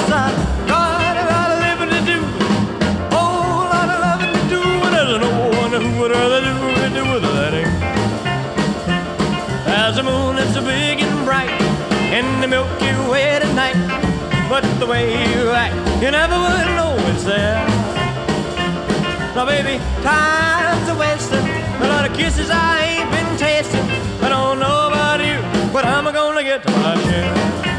I got a lot of living to do. Whole lot of loving to do. And there's no one who would rather do with that ain't. As the moon is so big and bright in the Milky Way tonight, but the way you act, you never would know it's there. Now baby, time's a wasting, a lot of kisses I ain't been tasting. I don't know about you, but I'm gonna get my share.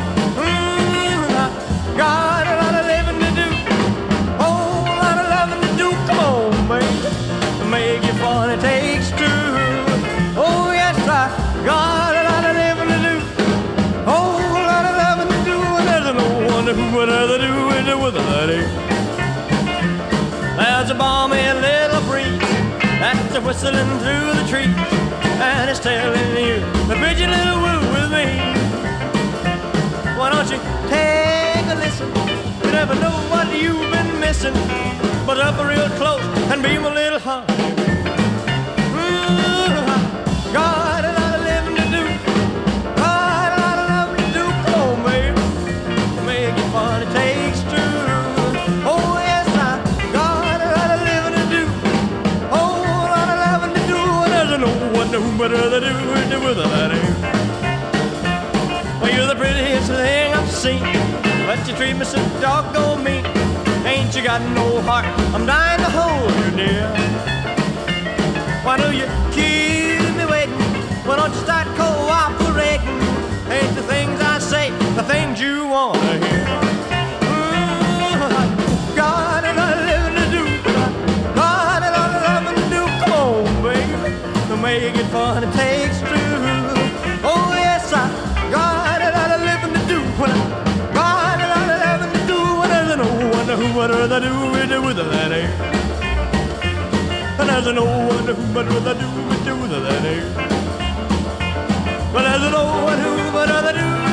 I got a lot of living to do, whole lot of loving to do. Come on, baby, make it fun, it takes two. Oh yes, I got a lot of living to do, whole lot of loving to do. And there's no one who would rather do it with a lady. There's a balmy little breeze that's whistling through the trees, and it's telling you a pretty little woo with me. Why don't you take a listen? You never know what you've been missing. But up real close and be my little honey. Got a lot of living to do, got a lot of loving to do. Come on, baby, make it fun, it takes two. Oh yes, I got a lot of living to do, whole lot of loving to do. And there's no one who better to do it with a lady. Well, you're the prettiest thing I've seen, but you treat me so doggone mean. Ain't you got no heart? I'm dying to hold you, dear. Why do you keep me waiting? Why don't you start cooperating? Ain't the things I say the things you want to hear? Got a lot of living to do, got a lot of loving to do. Come on, baby, to make it fun, it takes two. Oh yes, I got a lot of living to do, got a lot of loving to do. And there's no one who would rather do it with a lady. And there's no one who would rather do it with a lady. But there's no one who would rather do it